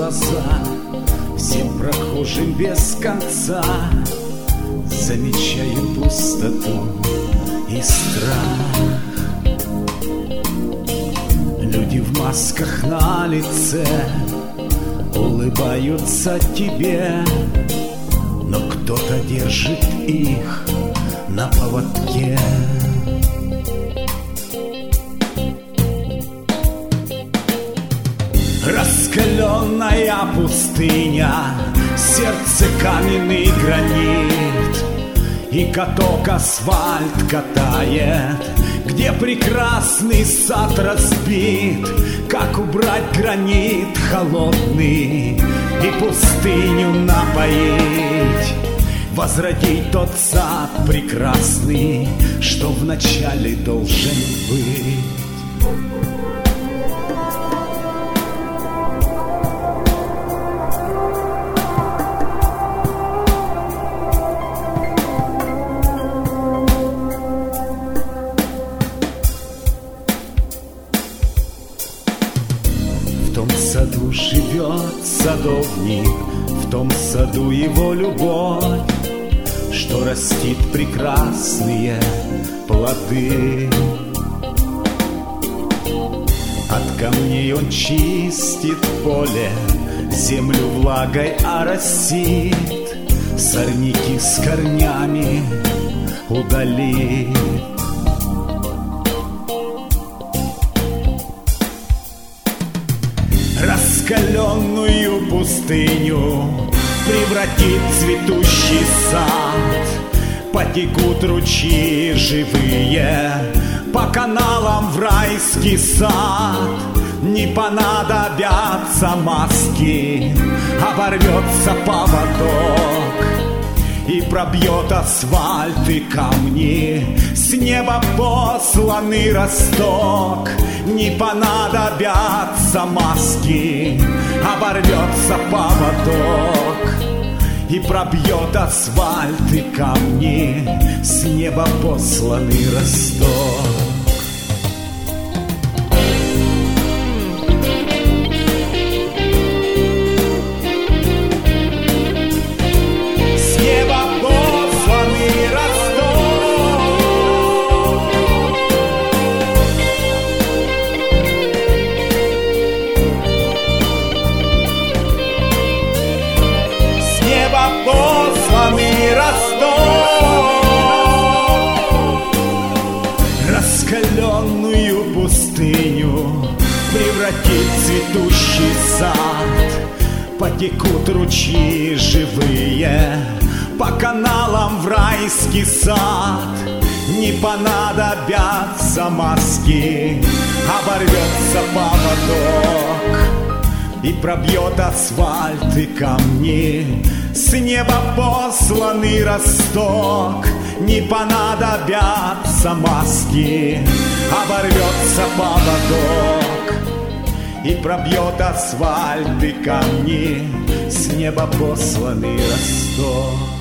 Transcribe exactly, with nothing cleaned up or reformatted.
глаза всем прохожим без конца, замечаю пустоту и страх. Люди в масках на лице улыбаются тебе, но кто-то держит их на поводке. Раскаленная пустыня, сердце каменный гранит, и каток асфальт катает, где прекрасный сад разбит. Как убрать гранит холодный и пустыню напоить, возродить тот сад прекрасный, что вначале должен быть. В том саду живет садовник, в том саду его любовь, что растит прекрасные плоды. От камней он чистит поле, землю влагой оросит, сорняки с корнями удалит. Раскаленную пустыню превратит цветущий сад, потекут ручьи живые по каналам в райский сад. Не понадобятся маски, оборвется поводок и пробьет асфальт и камни, с неба посланный росток. Не понадобятся маски, оборвется поводок и пробьет асфальт и камни, с неба посланный росток. Посланный росток. Раскаленную пустыню превратит цветущий сад, потекут ручьи живые по каналам в райский сад. Не понадобятся маски, оборвется поводок и пробьет асфальт и камни, с неба посланный росток. Не понадобятся маски, оборвется поводок и пробьет асфальт и камни, с неба посланный росток.